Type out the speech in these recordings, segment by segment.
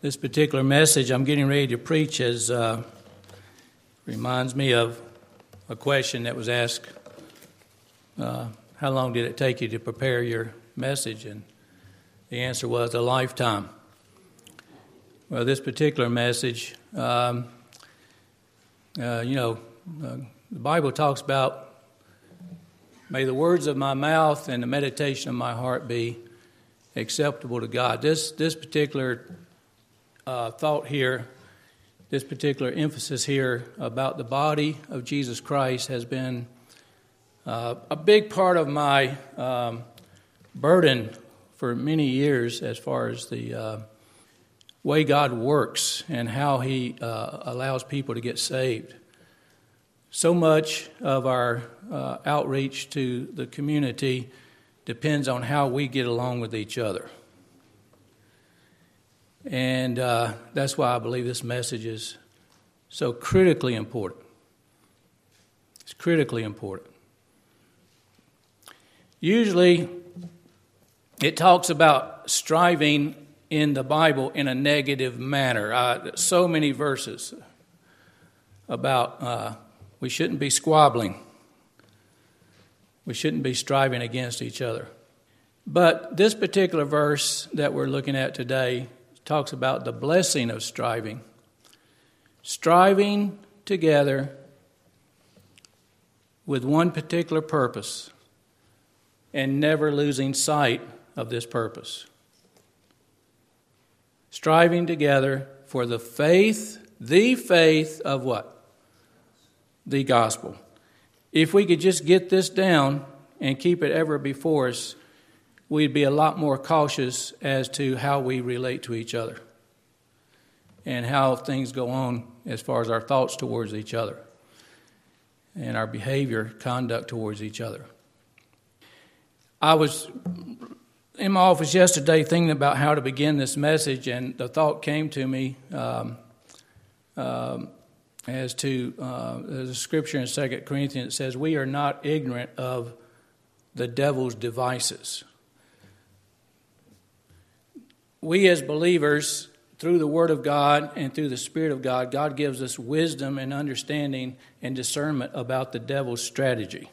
This particular message I'm getting ready to preach reminds me of a question that was asked, how long did it take you to prepare your message? And the answer was a lifetime. Well, this particular message, the Bible talks about, may the words of my mouth and the meditation of my heart be acceptable to God. This particular thought here, this particular emphasis here about the body of Jesus Christ has been a big part of my burden for many years as far as the way God works and how He allows people to get saved. So much of our outreach to the community depends on how we get along with each other. And that's why I believe this message is so critically important. It's critically important. Usually, it talks about striving in the Bible in a negative manner. So many verses about we shouldn't be squabbling. We shouldn't be striving against each other. But this particular verse that we're looking at today talks about the blessing of striving. Striving together with one particular purpose and never losing sight of this purpose. Striving together for the faith of what? The gospel. If we could just get this down and keep it ever before us, we'd be a lot more cautious as to how we relate to each other and how things go on as far as our thoughts towards each other and our behavior, conduct towards each other. I was in my office yesterday thinking about how to begin this message, and the thought came to me as to there's a scripture in 2 Corinthians that says, we are not ignorant of the devil's devices. We as believers, through the Word of God and through the Spirit of God, God gives us wisdom and understanding and discernment about the devil's strategy,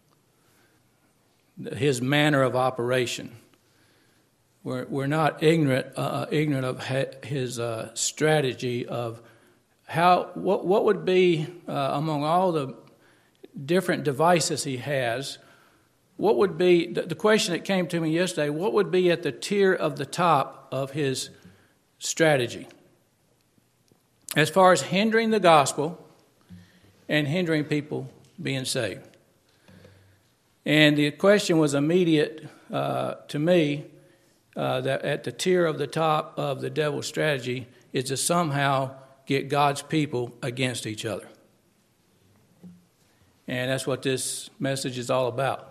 his manner of operation. We're not ignorant of his strategy of what would be among all the different devices he has. What would be, the question that came to me yesterday, what would be at the tier of the top of his strategy? As far as hindering the gospel and hindering people being saved. And the question was immediate to me that at the tier of the top of the devil's strategy is to somehow get God's people against each other. And that's what this message is all about.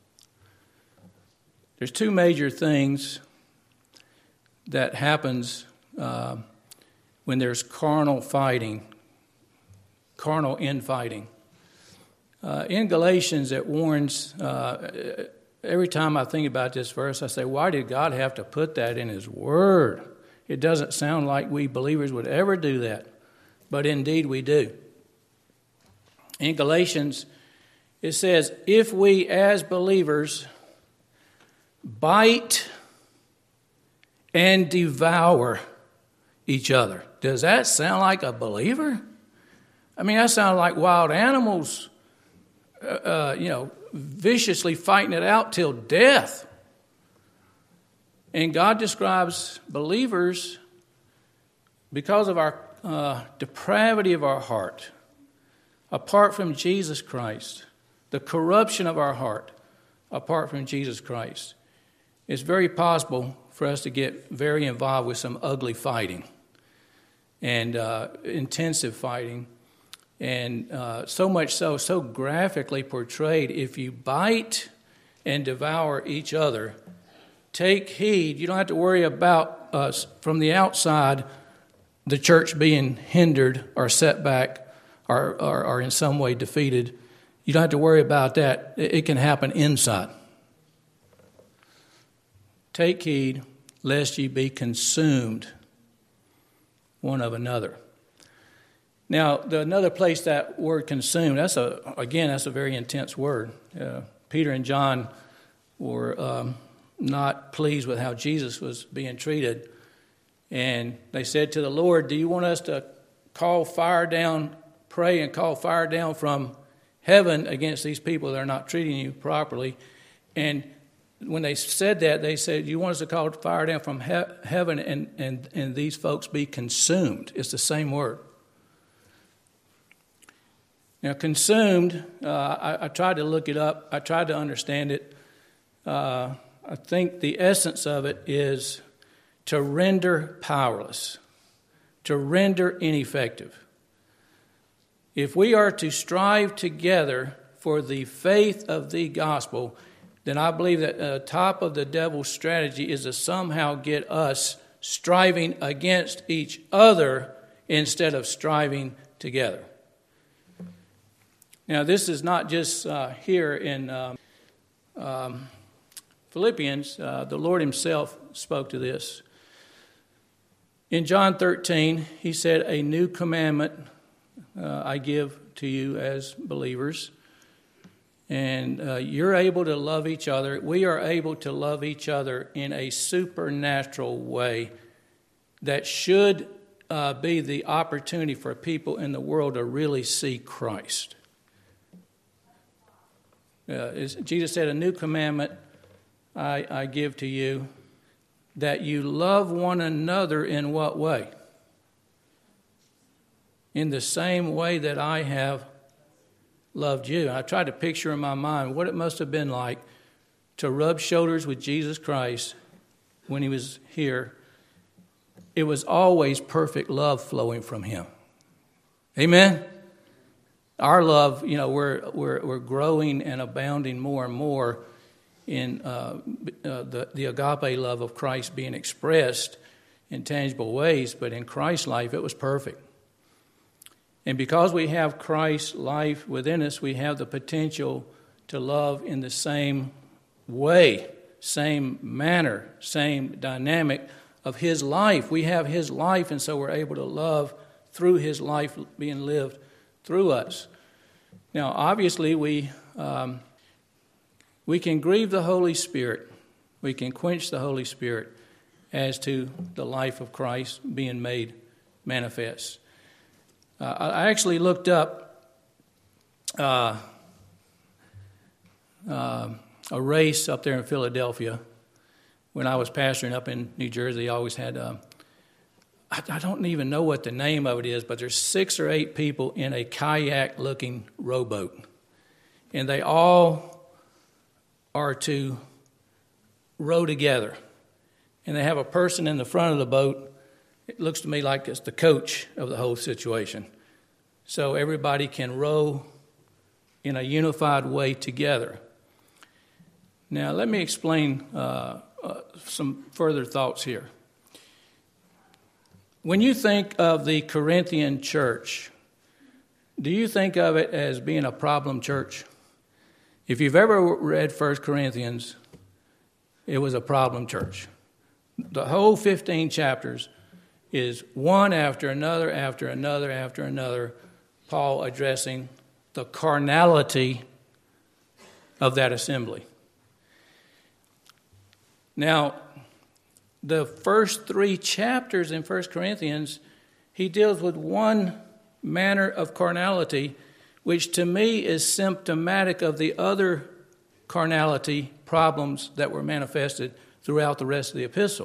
There's two major things that happens when there's carnal fighting, carnal infighting. In Galatians, it warns, every time I think about this verse, I say, why did God have to put that in His Word? It doesn't sound like we believers would ever do that, but indeed we do. In Galatians, it says, if we as believers bite and devour each other. Does that sound like a believer? I mean, that sounds like wild animals, viciously fighting it out till death. And God describes believers, because of our depravity of our heart, apart from Jesus Christ, the corruption of our heart, apart from Jesus Christ, it's very possible for us to get very involved with some ugly fighting and intensive fighting, and so much so graphically portrayed. If you bite and devour each other, take heed. You don't have to worry about us from the outside, the church being hindered or set back or in some way defeated. You don't have to worry about that. It can happen inside. Take heed lest ye be consumed one of another. Now, another place that word consumed, that's a very intense word. Peter and John were not pleased with how Jesus was being treated. And they said to the Lord, do you want us to call fire down, pray and call fire down from heaven against these people that are not treating you properly? And when they said that, they said, you want us to call fire down from heaven and these folks be consumed. It's the same word. Now, consumed, I tried to look it up. I tried to understand it. I think the essence of it is to render powerless, to render ineffective. If we are to strive together for the faith of the gospel, then I believe that the top of the devil's strategy is to somehow get us striving against each other instead of striving together. Now, this is not just here in Philippians. The Lord himself spoke to this. In John 13, he said, a new commandment I give to you as believers. And you're able to love each other. We are able to love each other in a supernatural way that should be the opportunity for people in the world to really see Christ. Jesus said, a new commandment I give to you, that you love one another in what way? In the same way that I have loved you. I tried to picture in my mind what it must have been like to rub shoulders with Jesus Christ when he was here. It was always perfect love flowing from him. Amen? Our love, we're growing and abounding more and more in the agape love of Christ being expressed in tangible ways, but in Christ's life it was perfect. And because we have Christ's life within us, we have the potential to love in the same way, same manner, same dynamic of his life. We have his life, and so we're able to love through his life being lived through us. Now, obviously, we can grieve the Holy Spirit. We can quench the Holy Spirit as to the life of Christ being made manifest. I actually looked up a race up there in Philadelphia. When I was pastoring up in New Jersey, I always had, I don't even know what the name of it is, but there's 6 or 8 people in a kayak-looking rowboat. And they all are to row together. And they have a person in the front of the boat. It looks to me like it's the coach of the whole situation. So everybody can row in a unified way together. Now, let me explain some further thoughts here. When you think of the Corinthian church, do you think of it as being a problem church? If you've ever read 1 Corinthians, it was a problem church. The whole 15 chapters is one after another, after another, after another, Paul addressing the carnality of that assembly. Now, the first 3 chapters in 1 Corinthians, he deals with one manner of carnality, which to me is symptomatic of the other carnality problems that were manifested throughout the rest of the epistle.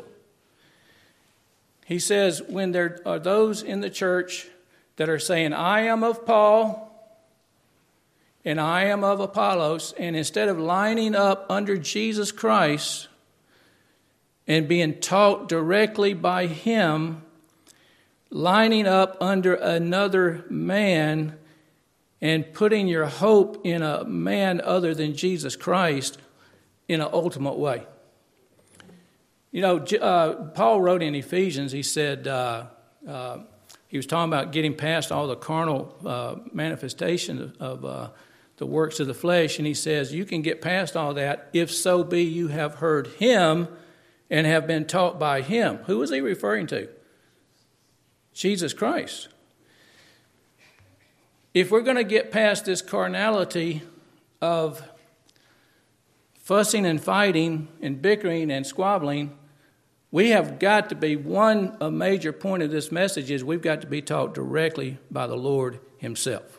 He says, when there are those in the church that are saying, I am of Paul and I am of Apollos, and instead of lining up under Jesus Christ and being taught directly by him, lining up under another man and putting your hope in a man other than Jesus Christ in an ultimate way. You know, Paul wrote in Ephesians, he said, he was talking about getting past all the carnal manifestation of the works of the flesh, and he says, you can get past all that if so be you have heard him and have been taught by him. Who was he referring to? Jesus Christ. If we're going to get past this carnality of fussing and fighting and bickering and squabbling, we have got to be, a major point of this message is we've got to be taught directly by the Lord himself.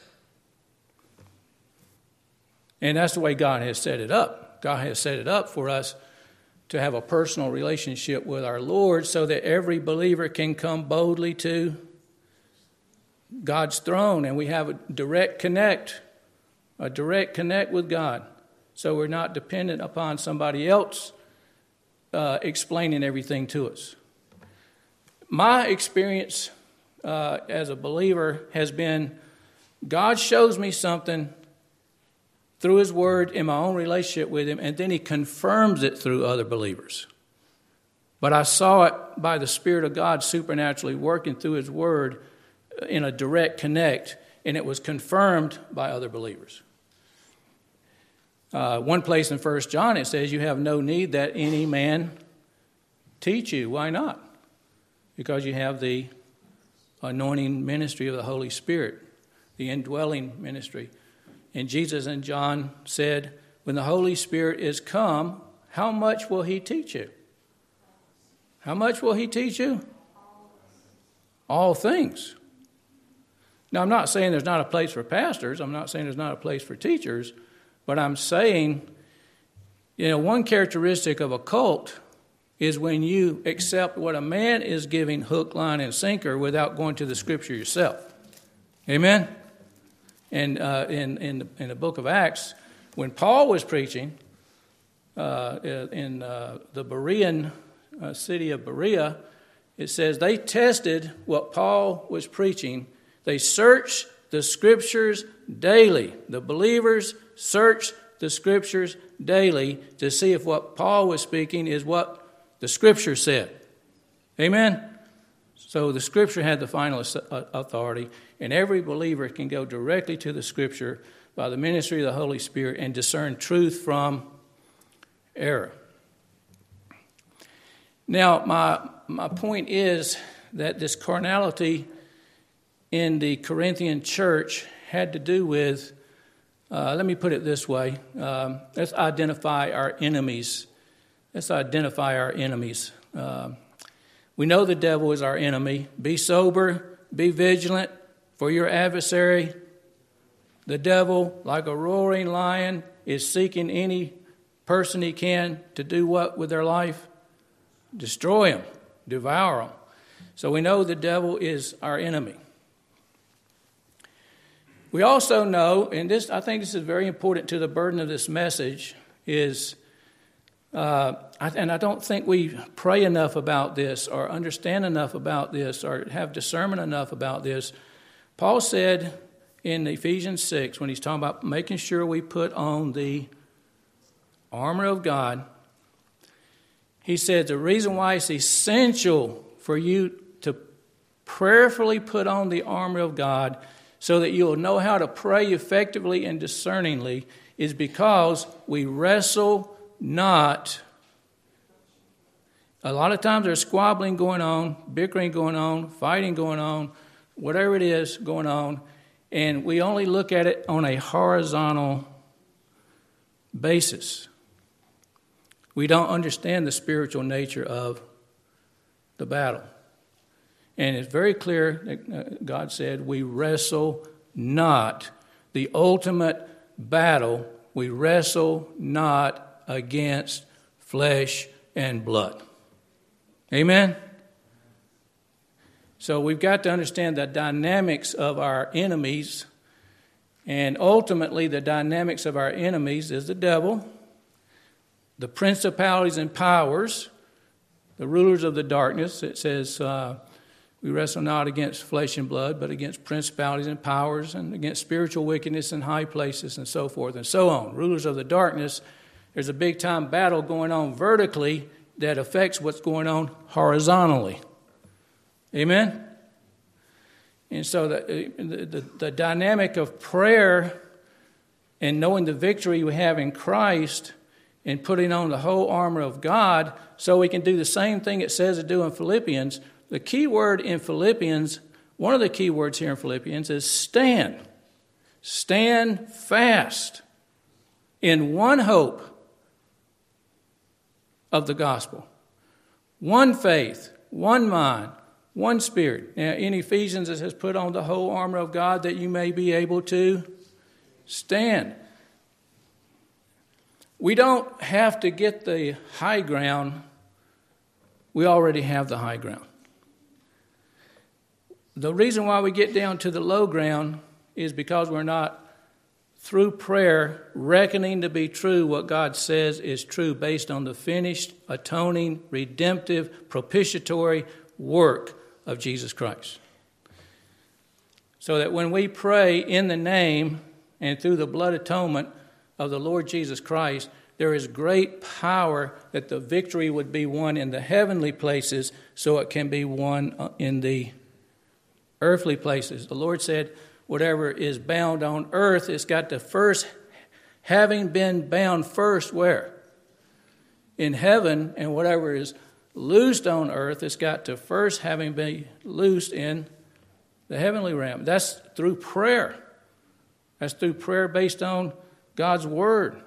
And that's the way God has set it up. God has set it up for us to have a personal relationship with our Lord so that every believer can come boldly to God's throne, and we have a direct connect with God. So we're not dependent upon somebody else explaining everything to us. My experience as a believer has been God shows me something through his word in my own relationship with him, and then he confirms it through other believers. But I saw it by the Spirit of God supernaturally working through his word in a direct connect, and it was confirmed by other believers. One place in 1 John it says, you have no need that any man teach you. Why not? Because you have the anointing ministry of the Holy Spirit, the indwelling ministry. And Jesus and John said, when the Holy Spirit is come, how much will he teach you? How much will he teach you? All things. Now, I'm not saying there's not a place for pastors. I'm not saying there's not a place for teachers. But I'm saying, one characteristic of a cult is when you accept what a man is giving hook, line, and sinker without going to the Scripture yourself. Amen? And in the book of Acts, when Paul was preaching in the Berean city of Berea, it says they tested what Paul was preaching. They searched the Scriptures daily. The believers searched the Scriptures daily to see if what Paul was speaking is what the Scripture said. Amen? So the Scripture had the final authority, and every believer can go directly to the Scripture by the ministry of the Holy Spirit and discern truth from error. Now, my point is that this carnality in the Corinthian church had to do with, let me put it this way, let's identify our enemies. We know the devil is our enemy. Be sober, be vigilant, for your adversary, the devil, like a roaring lion, is seeking any person he can to do what with their life? Destroy them, devour them. So we know the devil is our enemy. We also know, and I think this is very important to the burden of this message, is, and I don't think we pray enough about this or understand enough about this or have discernment enough about this. Paul said in Ephesians 6, when he's talking about making sure we put on the armor of God, he said the reason why it's essential for you to prayerfully put on the armor of God so that you'll know how to pray effectively and discerningly is because we wrestle not. A lot of times there's squabbling going on, bickering going on, fighting going on, whatever it is going on, and we only look at it on a horizontal basis. We don't understand the spiritual nature of the battle. And it's very clear that God said we wrestle not. The ultimate battle, we wrestle not against flesh and blood. Amen? So we've got to understand the dynamics of our enemies. And ultimately the dynamics of our enemies is the devil, the principalities and powers, the rulers of the darkness. It says we wrestle not against flesh and blood, but against principalities and powers and against spiritual wickedness in high places and so forth and so on. Rulers of the darkness, there's a big time battle going on vertically that affects what's going on horizontally. Amen? And so the dynamic of prayer and knowing the victory we have in Christ and putting on the whole armor of God so we can do the same thing it says to do in Philippians, the key word in Philippians, one of the key words here in Philippians is stand. Stand fast in one hope of the gospel. One faith, one mind, one spirit. Now, in Ephesians it says, put on the whole armor of God that you may be able to stand. We don't have to get the high ground. We already have the high ground. The reason why we get down to the low ground is because we're not, through prayer, reckoning to be true what God says is true based on the finished, atoning, redemptive, propitiatory work of Jesus Christ. So that when we pray in the name and through the blood atonement of the Lord Jesus Christ, there is great power that the victory would be won in the heavenly places so it can be won in the earthly places. The Lord said, whatever is bound on earth, it's got to first, having been bound first, where? In heaven, and whatever is loosed on earth, it's got to first having been loosed in the heavenly realm. That's through prayer. That's through prayer based on God's word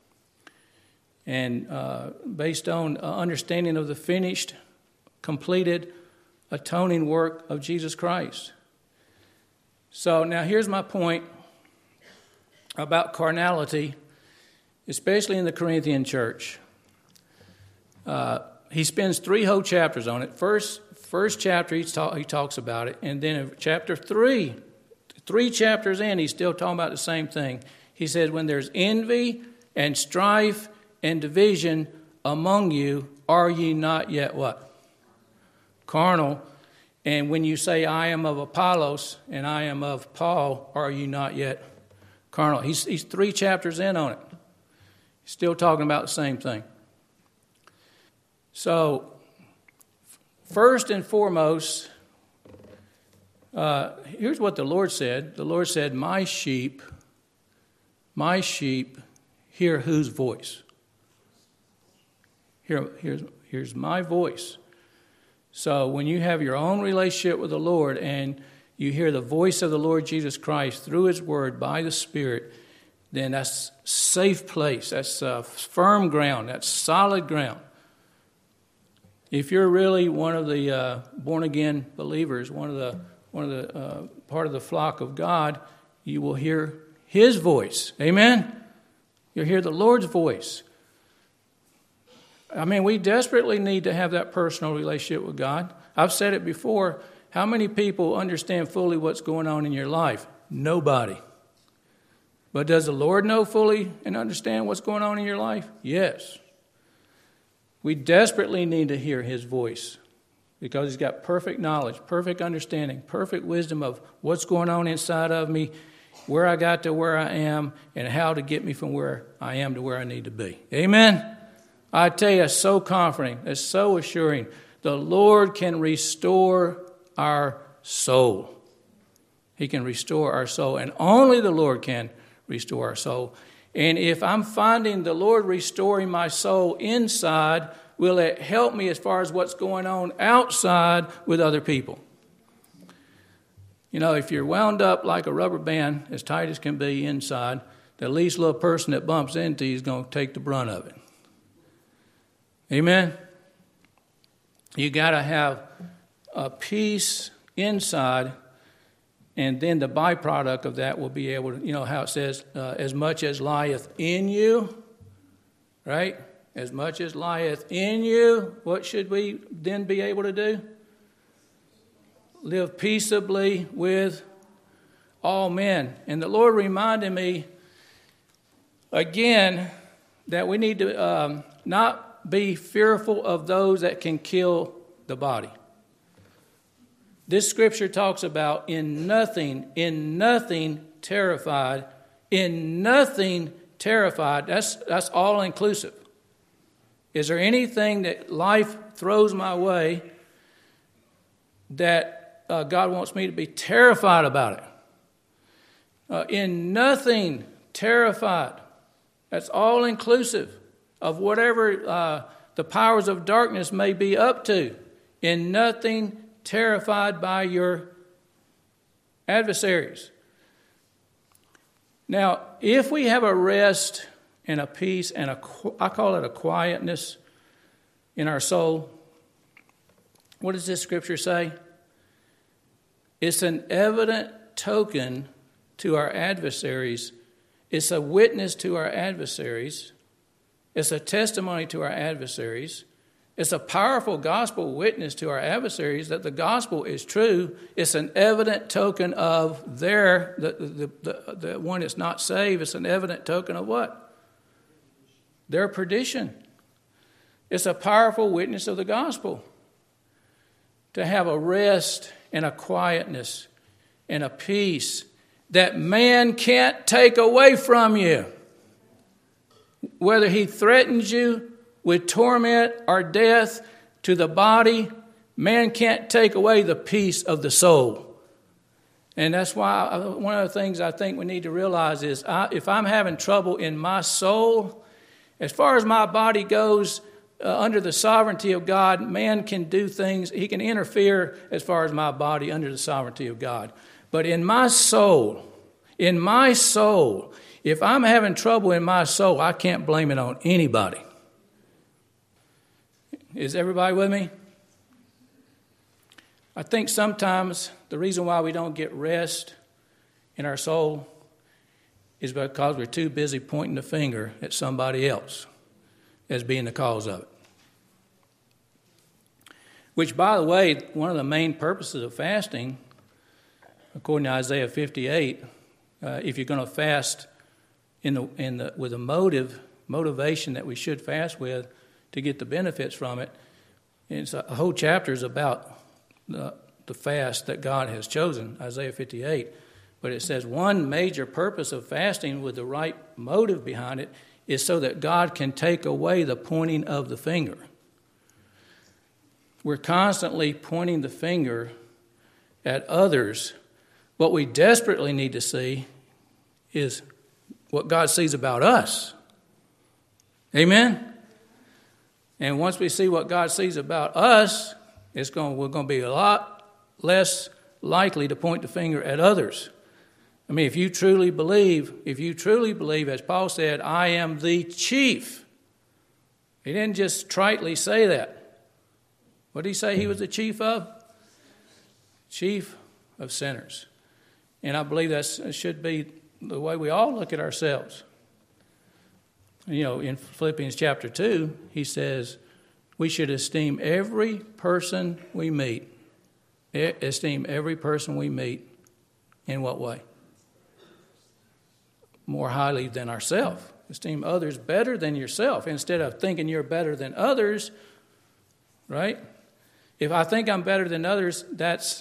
and based on understanding of the finished, completed, atoning work of Jesus Christ. So now here's my point about carnality, especially in the Corinthian church. He spends 3 whole chapters on it. First chapter he talks about it, and then in chapter 3 chapters in, he's still talking about the same thing. He says, when there's envy and strife and division among you, are ye not yet what? Carnal. And when you say, I am of Apollos and I am of Paul, are you not yet carnal? He's 3 chapters in on it. He's still talking about the same thing. So, first and foremost, here's what the Lord said. The Lord said, my sheep hear whose voice? Here's my voice. So when you have your own relationship with the Lord and you hear the voice of the Lord Jesus Christ through His Word by the Spirit, then that's safe place. That's firm ground. That's solid ground. If you're really one of the born-again believers, one of the part of the flock of God, you will hear His voice. Amen? You'll hear the Lord's voice. I mean, we desperately need to have that personal relationship with God. I've said it before. How many people understand fully what's going on in your life? Nobody. But does the Lord know fully and understand what's going on in your life? Yes. We desperately need to hear His voice because He's got perfect knowledge, perfect understanding, perfect wisdom of what's going on inside of me, where I got to where I am, and how to get me from where I am to where I need to be. Amen? I tell you, it's so comforting, it's so assuring. The Lord can restore our soul. He can restore our soul, and only the Lord can restore our soul. And if I'm finding the Lord restoring my soul inside, will it help me as far as what's going on outside with other people? You know, if you're wound up like a rubber band, as tight as can be inside, the least little person that bumps into you is going to take the brunt of it. Amen? You got to have a peace inside, and then the byproduct of that will be able to, you know how it says, as much as lieth in you, right? As much as lieth in you, what should we then be able to do? Live peaceably with all men. And the Lord reminded me again that we need to not be fearful of those that can kill the body. This scripture talks about in nothing terrified. In nothing terrified. That's all inclusive. Is there anything that life throws my way that God wants me to be terrified about it? In nothing terrified. That's all inclusive of whatever the powers of darkness may be up to. In nothing terrified by your adversaries. Now, if we have a rest and a peace and I call it a quietness in our soul, what does this scripture say? It's an evident token to our adversaries. It's a witness to our adversaries. It's a testimony to our adversaries. It's a powerful gospel witness to our adversaries that the gospel is true. It's an evident token of the one that's not saved. It's an evident token of what? Their perdition. It's a powerful witness of the gospel. To have a rest and a quietness and a peace that man can't take away from you. Whether he threatens you with torment or death to the body, man can't take away the peace of the soul. And that's why one of the things I think we need to realize is if I'm having trouble in my soul, as far as my body goes, under the sovereignty of God, man can do things. He can interfere as far as my body under the sovereignty of God. But in my soul, if I'm having trouble in my soul, I can't blame it on anybody. Is everybody with me? I think sometimes the reason why we don't get rest in our soul is because we're too busy pointing the finger at somebody else as being the cause of it. Which, by the way, one of the main purposes of fasting, according to Isaiah 58, if you're going to fast with a motivation that we should fast with to get the benefits from it, it's a whole chapter is about the fast that God has chosen, Isaiah 58. But it says one major purpose of fasting with the right motive behind it is so that God can take away the pointing of the finger. We're constantly pointing the finger at others. What we desperately need to see is what God sees about us. Amen? And once we see what God sees about us, we're going to be a lot less likely to point the finger at others. I mean, if you truly believe, as Paul said, I am the chief. He didn't just tritely say that. What did he say he was the chief of? Chief of sinners. And I believe that should be the way we all look at ourselves. You know, in Philippians chapter 2, he says we should esteem every person we meet. Esteem every person we meet in what way? More highly than ourselves. Esteem others better than yourself. Instead of thinking you're better than others, right? If I think I'm better than others, that's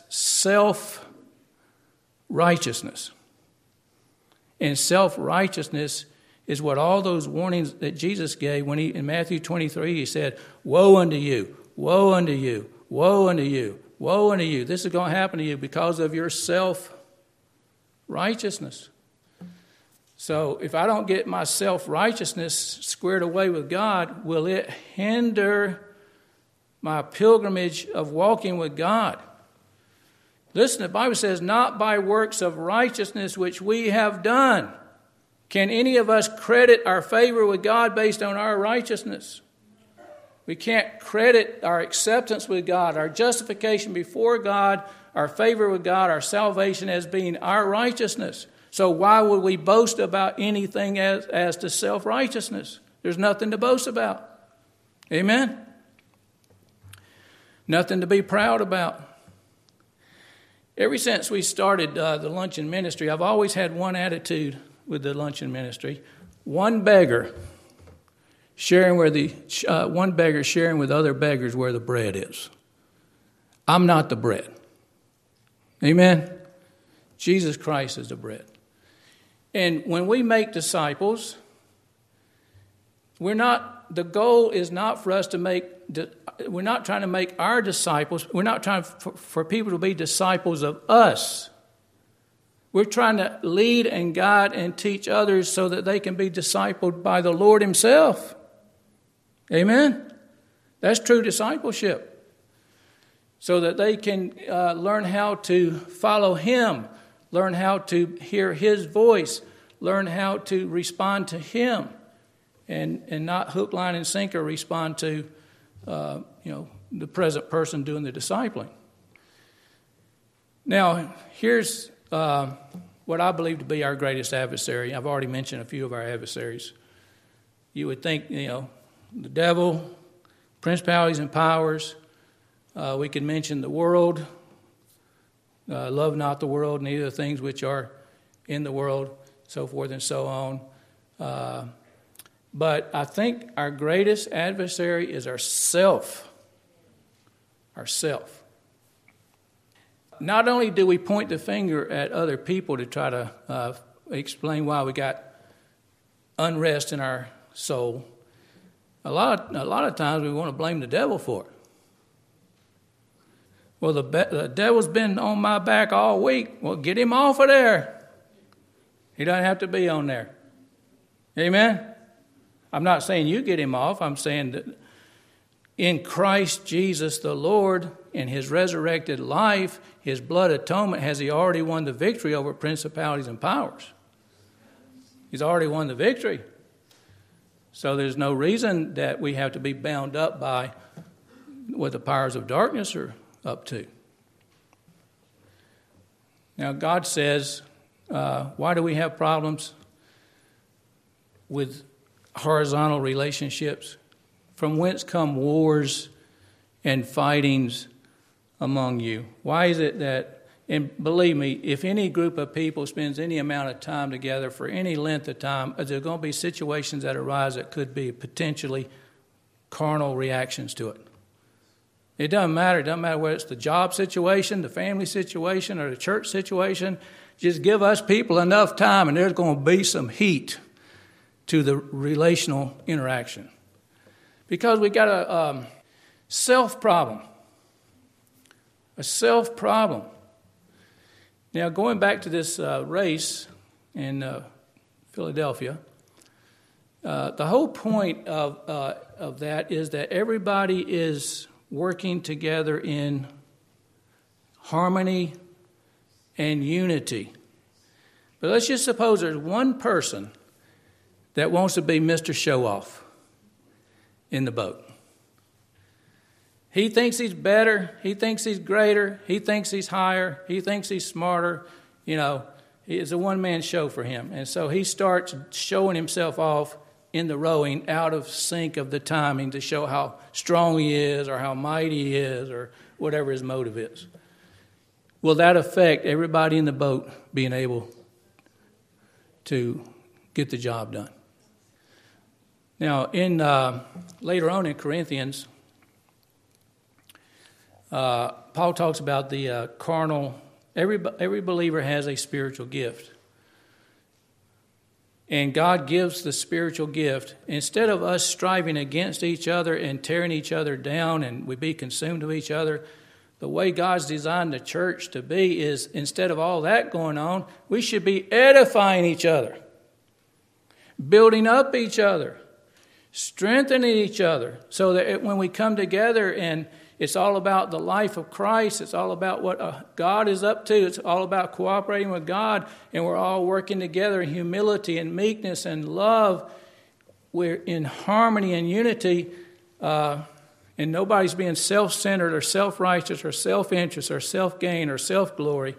self-righteousness. And self-righteousness is what all those warnings that Jesus gave when in Matthew 23, he said, woe unto you, woe unto you, woe unto you, woe unto you. This is going to happen to you because of your self-righteousness. So if I don't get my self-righteousness squared away with God, will it hinder my pilgrimage of walking with God? Listen, the Bible says, not by works of righteousness which we have done can any of us credit our favor with God based on our righteousness. We can't credit our acceptance with God, our justification before God, our favor with God, our salvation as being our righteousness. So why would we boast about anything as to self-righteousness? There's nothing to boast about. Amen? Nothing to be proud about. Ever since we started the luncheon ministry, I've always had one attitude with the luncheon ministry. One beggar sharing with other beggars where the bread is. I'm not the bread. Amen? Jesus Christ is the bread. And when we make disciples, the goal is not for us to we're not trying to make our disciples, we're not trying for people to be disciples of us. We're trying to lead and guide and teach others so that they can be discipled by the Lord himself. Amen? That's true discipleship. so that they can learn how to follow Him, learn how to hear His voice, learn how to respond to Him, and not hook, line, and sinker respond to the present person doing the discipling. Now, here's what I believe to be our greatest adversary. I've already mentioned a few of our adversaries. You would think, the devil, principalities and powers. We could mention the world. Love not the world, neither the things which are in the world, so forth and so on. But I think our greatest adversary is ourself. Ourself. Not only do we point the finger at other people to try to explain why we got unrest in our soul, a lot of times we want to blame the devil for it. Well, the devil's been on my back all week. Well, get him off of there. He doesn't have to be on there. Amen? I'm not saying you get him off. I'm saying that in Christ Jesus the Lord, in His resurrected life, His blood atonement, has He already won the victory over principalities and powers. He's already won the victory. So there's no reason that we have to be bound up by what the powers of darkness are up to. Now, God says, why do we have problems with horizontal relationships? From whence come wars and fightings among you? Why is it that, and believe me, if any group of people spends any amount of time together for any length of time, there are going to be situations that arise that could be potentially carnal reactions to it. It doesn't matter. It doesn't matter whether it's the job situation, the family situation, or the church situation. Just give us people enough time and there's going to be some heat to the relational interaction. Because we got a self problem. A self problem. Now, going back to this race in Philadelphia, the whole point of that is that everybody is working together in harmony and unity. But let's just suppose there's one person that wants to be Mr. Show-Off in the boat. He thinks he's better. He thinks he's greater. He thinks he's higher. He thinks he's smarter. It's a one-man show for him. And so he starts showing himself off in the rowing out of sync of the timing to show how strong he is or how mighty he is or whatever his motive is. Will that affect everybody in the boat being able to get the job done? Now, later on in Corinthians, Paul talks about the carnal. Every believer has a spiritual gift. And God gives the spiritual gift. Instead of us striving against each other and tearing each other down and we be consumed with each other, the way God's designed the church to be is, instead of all that going on, we should be edifying each other, building up each other, strengthening each other, so that when we come together and it's all about the life of Christ, it's all about what God is up to, it's all about cooperating with God, and we're all working together in humility and meekness and love. We're in harmony and unity, and nobody's being self-centered or self-righteous or self-interest or self-gain or self-glory.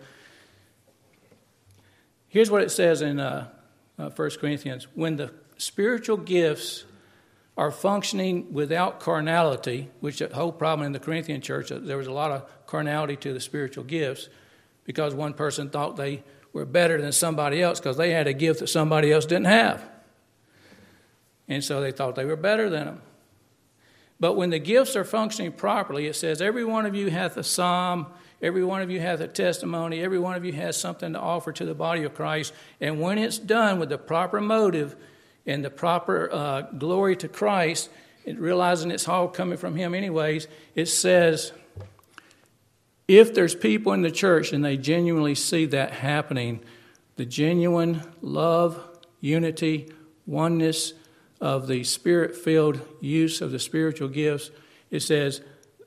Here's what it says in 1 Corinthians. When the spiritual gifts are functioning without carnality, which the whole problem in the Corinthian church, there was a lot of carnality to the spiritual gifts because one person thought they were better than somebody else because they had a gift that somebody else didn't have. And so they thought they were better than them. But when the gifts are functioning properly, it says, every one of you hath a psalm, every one of you hath a testimony, every one of you has something to offer to the body of Christ. And when it's done with the proper motive and the proper glory to Christ, and realizing it's all coming from Him anyways, it says, if there's people in the church and they genuinely see that happening, the genuine love, unity, oneness of the Spirit-filled use of the spiritual gifts, it says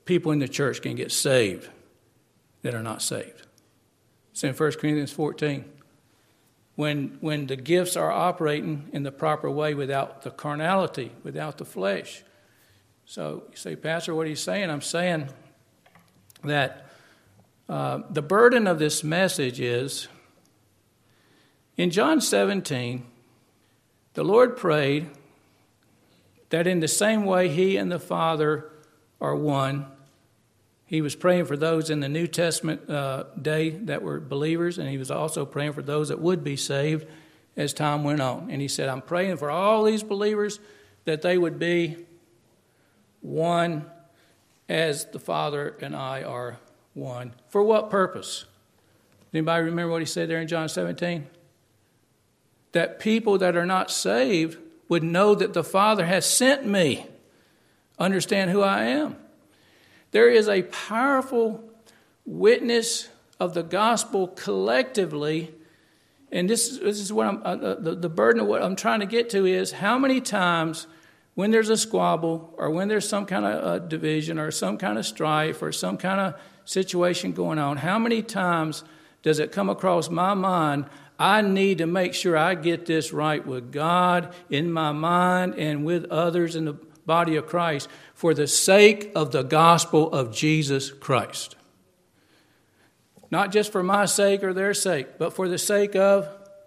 people in the church can get saved that are not saved. It's in 1 Corinthians 14. When the gifts are operating in the proper way without the carnality, without the flesh. So you say, Pastor, what are you saying? I'm saying that the burden of this message is, in John 17, the Lord prayed that in the same way He and the Father are one. He was praying for those in the New Testament day that were believers, and He was also praying for those that would be saved as time went on. And He said, I'm praying for all these believers that they would be one as the Father and I are one. For what purpose? Anybody remember what He said there in John 17? That people that are not saved would know that the Father has sent me, understand who I am. There is a powerful witness of the gospel collectively, and this is what the burden of what I'm trying to get to is how many times when there's a squabble or when there's some kind of division or some kind of strife or some kind of situation going on, how many times does it come across my mind, I need to make sure I get this right with God in my mind and with others in the body of Christ for the sake of the gospel of Jesus Christ. Not just for my sake or their sake, but for the sake of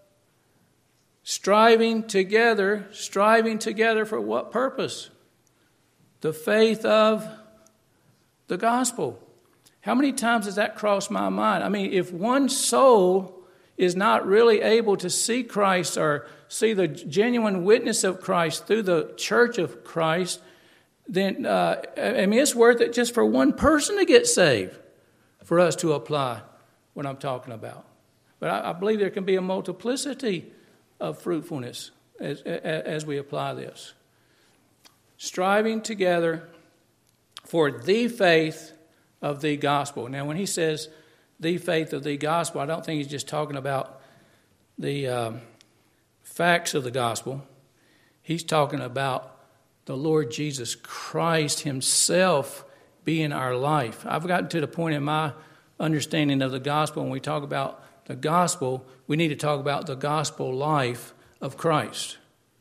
striving together for what purpose? The faith of the gospel. How many times has that crossed my mind? I mean, if one soul is not really able to see Christ or see the genuine witness of Christ through the church of Christ, then it's worth it just for one person to get saved for us to apply what I'm talking about. But I believe there can be a multiplicity of fruitfulness as we apply this. Striving together for the faith of the gospel. Now, when he says the faith of the gospel, I don't think he's just talking about the facts of the gospel. He's talking about the Lord Jesus Christ Himself being our life. I've gotten to the point in my understanding of the gospel, when we talk about the gospel, we need to talk about the gospel life of Christ.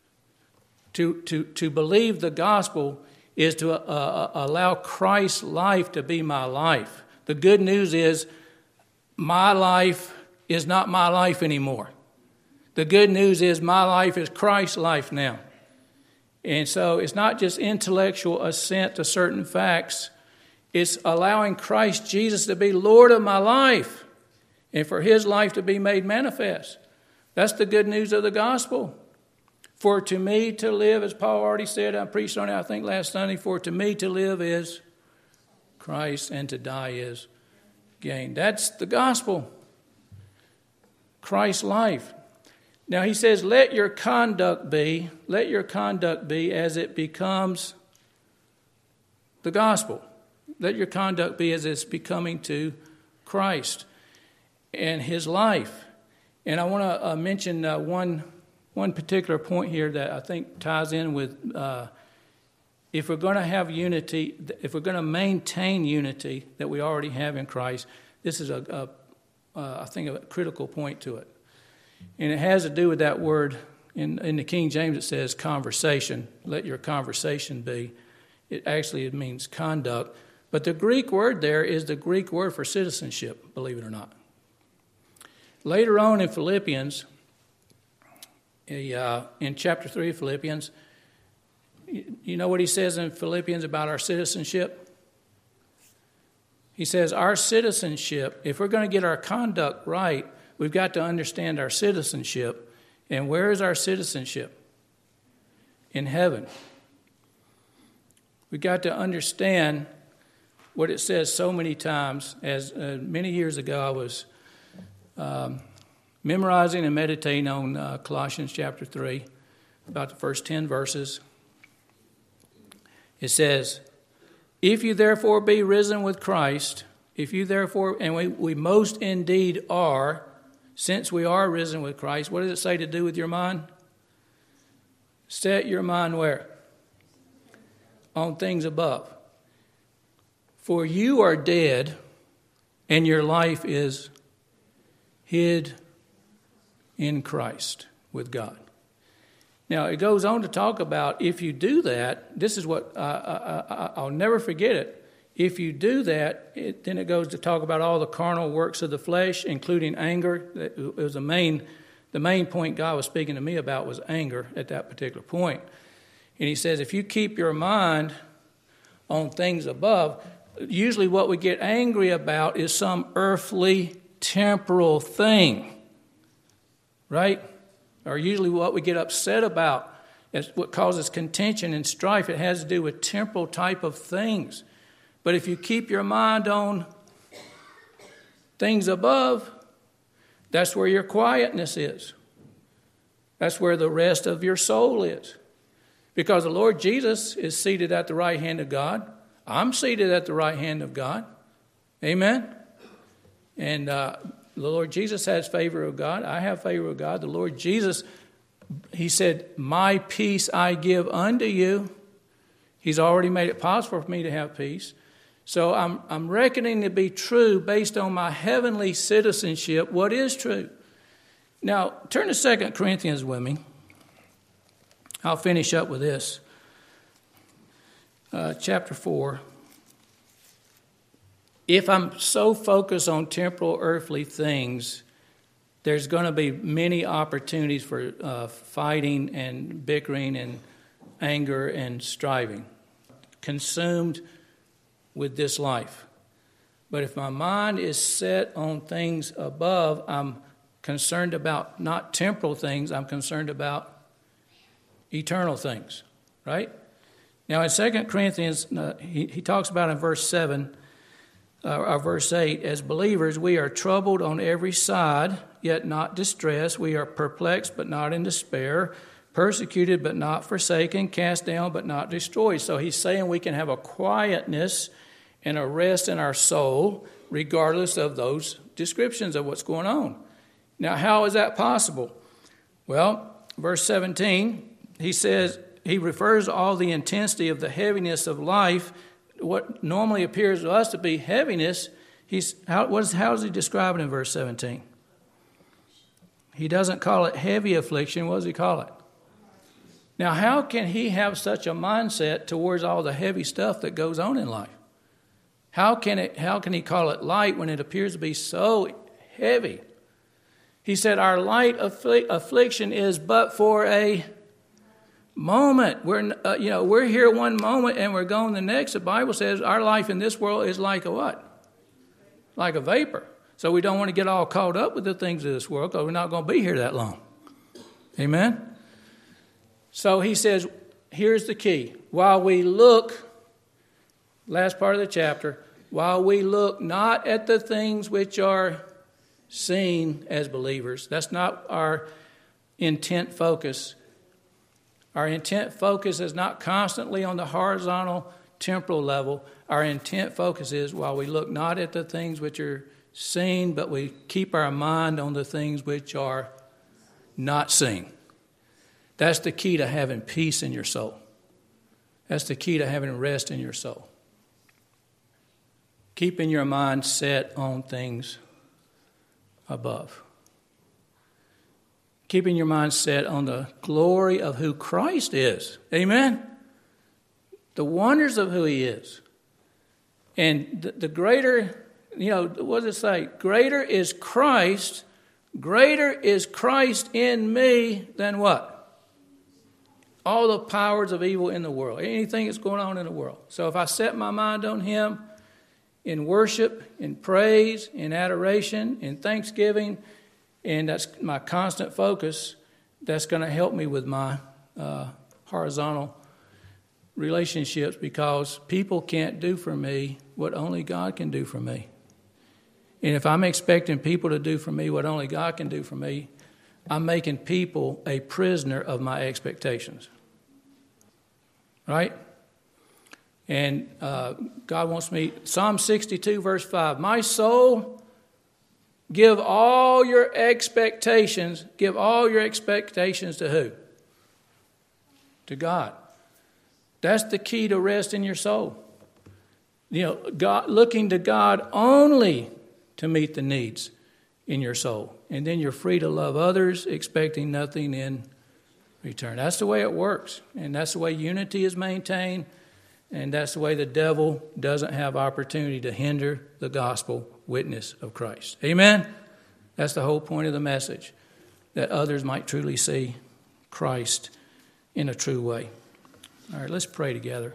To believe the gospel is to allow Christ's life to be my life. The good news is my life is not my life anymore. The good news is my life is Christ's life now. And so it's not just intellectual assent to certain facts. It's allowing Christ Jesus to be Lord of my life and for His life to be made manifest. That's the good news of the gospel. For to me to live, as Paul already said, I preached on it, I think, last Sunday, for to me to live is Christ and to die is gain. That's the gospel. Christ's life. Now he says, let your conduct be as it becomes the gospel. Let your conduct be as it's becoming to Christ and His life. And I want to mention one particular point here that I think ties in with if we're going to have unity, if we're going to maintain unity that we already have in Christ, this is I think a critical point to it. And it has to do with that word in the King James. It says conversation. Let your conversation be. It means conduct. But the Greek word there is the Greek word for citizenship, believe it or not. Later on in Philippians, in chapter 3 of Philippians, you know what he says in Philippians about our citizenship? He says our citizenship, if we're going to get our conduct right, we've got to understand our citizenship. And where is our citizenship? In heaven. We've got to understand what it says so many times. As many years ago, I was memorizing and meditating on Colossians chapter 3, about the first 10 verses. It says, if you therefore be risen with Christ, and we most indeed are, since we are risen with Christ, what does it say to do with your mind? Set your mind where? On things above. For you are dead, and your life is hid in Christ with God. Now, it goes on to talk about if you do that, this is what, I'll never forget it. If you do that, then it goes to talk about all the carnal works of the flesh, including anger. It was the main point God was speaking to me about was anger at that particular point. And he says, if you keep your mind on things above, usually what we get angry about is some earthly, temporal thing, right? Or usually what we get upset about is what causes contention and strife. It has to do with temporal type of things. But if you keep your mind on things above, that's where your quietness is. That's where the rest of your soul is. Because the Lord Jesus is seated at the right hand of God. I'm seated at the right hand of God. Amen? And the Lord Jesus has favor of God. I have favor of God. The Lord Jesus, he said, my peace I give unto you. He's already made it possible for me to have peace. So I'm reckoning to be true based on my heavenly citizenship, what is true. Now, turn to 2 Corinthians with me. I'll finish up with this. Chapter 4. If I'm so focused on temporal earthly things, there's going to be many opportunities for fighting and bickering and anger and striving, consumed with this life. But if my mind is set on things above, I'm concerned about not temporal things, I'm concerned about eternal things, right? Now in 2 Corinthians, he talks about in verse 7, or verse 8, as believers we are troubled on every side, yet not distressed. We are perplexed, but not in despair. Persecuted, but not forsaken. Cast down, but not destroyed. So he's saying we can have a quietness and a rest in our soul, regardless of those descriptions of what's going on. Now, how is that possible? Well, verse 17, he says, he refers to all the intensity of the heaviness of life. What normally appears to us to be heaviness, how does he describe it in verse 17? He doesn't call it heavy affliction. What does he call it? Now, how can he have such a mindset towards all the heavy stuff that goes on in life? How can he call it light when it appears to be so heavy? He said, our light affliction is but for a moment. We're here one moment and we're gone the next. The Bible says our life in this world is like a what? Like a vapor. So we don't want to get all caught up with the things of this world because we're not going to be here that long. Amen? So he says, here's the key. While we look, last part of the chapter, while we look not at the things which are seen as believers, that's not our intent focus. Our intent focus is not constantly on the horizontal temporal level. Our intent focus is while we look not at the things which are seen, but we keep our mind on the things which are not seen. That's the key to having peace in your soul. That's the key to having rest in your soul. Keeping your mind set on things above. Keeping your mind set on the glory of who Christ is. Amen? The wonders of who he is. And the greater, what does it say? Greater is Christ in me than what? All the powers of evil in the world. Anything that's going on in the world. So if I set my mind on him in worship, in praise, in adoration, in thanksgiving, and that's my constant focus, that's going to help me with my horizontal relationships, because people can't do for me what only God can do for me. And if I'm expecting people to do for me what only God can do for me, I'm making people a prisoner of my expectations. Right? And God wants me, Psalm 62 verse 5, my soul, give all your expectations to who? To God. That's the key to rest in your soul. God, looking to God only to meet the needs in your soul. And then you're free to love others, expecting nothing in return. That's the way it works. And that's the way unity is maintained. And that's the way the devil doesn't have opportunity to hinder the gospel witness of Christ. Amen? That's the whole point of the message, that others might truly see Christ in a true way. All right, let's pray together.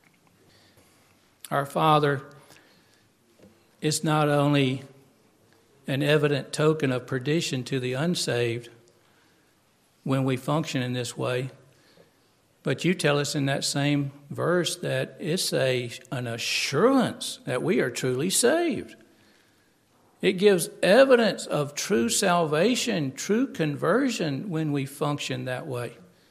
Our Father, it's not only an evident token of perdition to the unsaved when we function in this way, but you tell us in that same verse that it's an assurance that we are truly saved. It gives evidence of true salvation, true conversion when we function that way.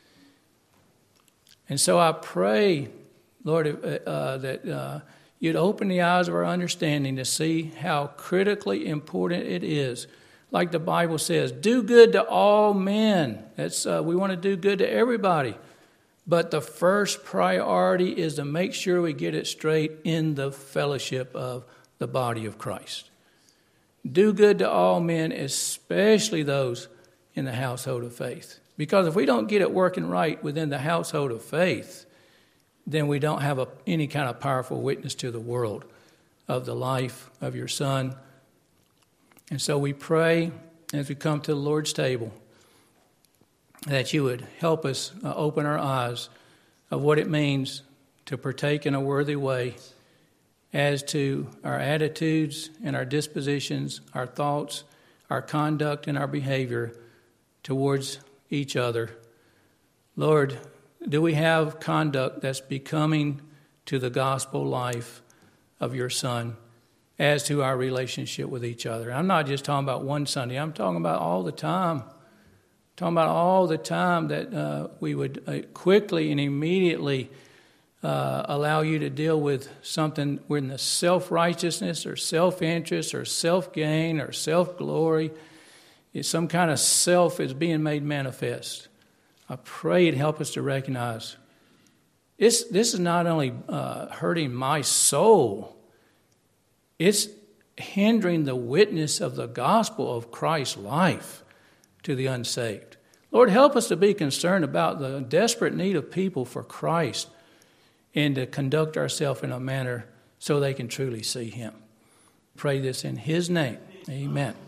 And so I pray, Lord, that you'd open the eyes of our understanding to see how critically important it is. Like the Bible says, do good to all men. We want to do good to everybody. But the first priority is to make sure we get it straight in the fellowship of the body of Christ. Do good to all men, especially those in the household of faith. Because if we don't get it working right within the household of faith, then we don't have any kind of powerful witness to the world of the life of your Son. And so we pray as we come to the Lord's table that you would help us open our eyes of what it means to partake in a worthy way as to our attitudes and our dispositions, our thoughts, our conduct and our behavior towards each other. Lord, do we have conduct that's becoming to the gospel life of your Son as to our relationship with each other? I'm not just talking about one Sunday. I'm talking about all the time. Talking about all the time that we would quickly and immediately allow you to deal with something in the self-righteousness or self-interest or self-gain or self-glory. It's some kind of self is being made manifest. I pray it help us to recognize this is not only hurting my soul, it's hindering the witness of the gospel of Christ's life to the unsaved. Lord, help us to be concerned about the desperate need of people for Christ and to conduct ourselves in a manner so they can truly see Him. Pray this in His name. Amen.